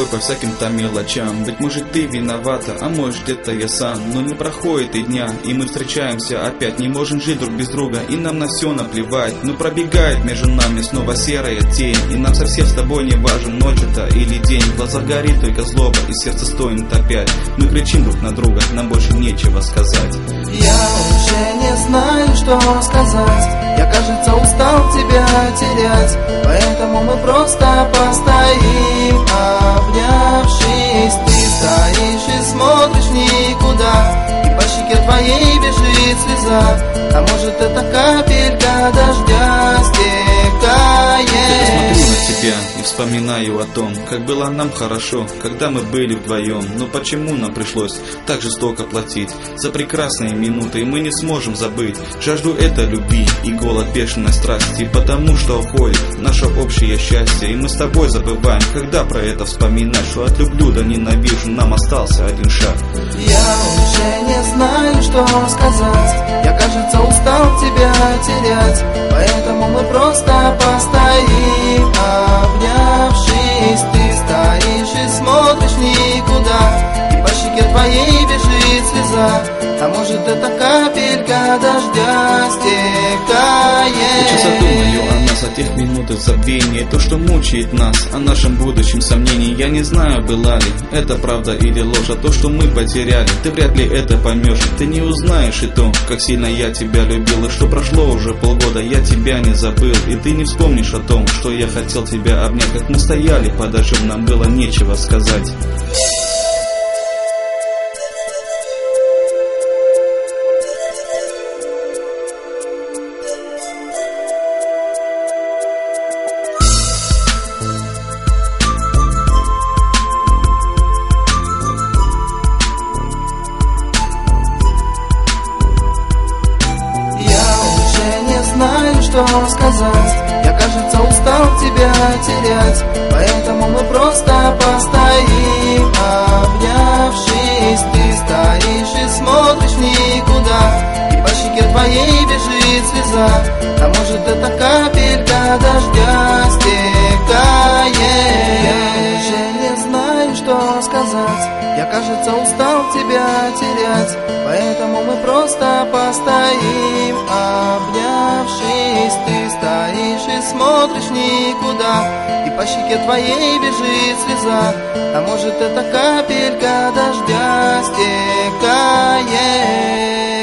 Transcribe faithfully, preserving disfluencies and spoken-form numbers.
по всяким там мелочам. Быть может ты виновата, а может где-то я сам. Но не проходит и дня, и мы встречаемся опять. Не можем жить друг без друга, и нам на все наплевать. Но пробегает между нами снова серая тень, и нам совсем с тобой не важен, ночь это или день. В глазах горит только злоба, и сердце стонет опять. Мы кричим друг на друга, нам больше нечего сказать. Я уже не знаю, что сказать. Я, кажется, устал тебя терять, поэтому мы просто постоим, обнявшись. Ты стоишь и смотришь никуда, и по щеке твоей бежит слеза. А может, это капелька дождя стекает. Я смотрю на тебя и вспоминаю о том, как было нам хорошо, когда мы были вдвоем. Но почему нам пришлось так жестоко платить за прекрасные минуты, и мы не сможем забыть жажду этой любви и голод бешеной страсти, потому что уходит наше общее счастье, и мы с тобой забываем, когда про это вспоминать, что от люблю до ненавижу нам остался один шаг. Я уже не знаю, что сказать. Я, кажется, устал тебя терять, поэтому мы просто постоим, обнявшись. Ты стоишь и смотришь никуда, и по щеке твоей бежит слеза. А может, это капелька дождя стекает. Сейчас я думаю о нас, о тех минутах забвения, то, что мучает нас, о нашем будущем сомнении. Я не знаю, была ли это правда или ложь, а то, что мы потеряли, ты вряд ли это поймешь. Ты не узнаешь и то, как сильно я тебя любил, и что прошло уже полгода, я тебя не забыл. И ты не вспомнишь о том, что я хотел тебя обнять, как мы стояли под дождем, нам было нечего сказать. Что сказать? Я, кажется, устал тебя терять, поэтому мы просто постоим, обнявшись. Ты стоишь и смотришь никуда, и по щеке твоей бежит слеза. А может, это капелька дождя стекает. Я уже не знаю, что сказать. Я, кажется, устал тебя терять, поэтому мы просто постоим, обнявшись. Ты стоишь и смотришь никуда, и по щеке твоей бежит слеза. А может, это капелька дождя стекает.